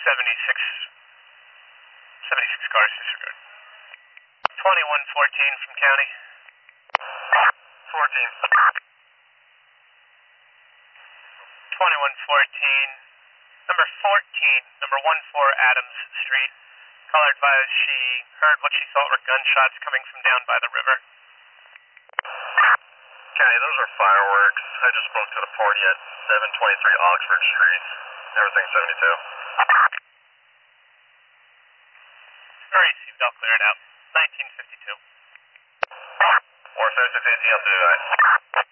76, 76 cars, disregard. 2114 from county. 14. 2114, number 14, number 14 Adams Street. Caller advised she heard what she thought were gunshots coming from down by the river. County, those are fireworks. I just spoke to the party at 723 Oxford Street. Everything 72. Received, I'll clear it out. 1952. Or 76 AT, I'll do that.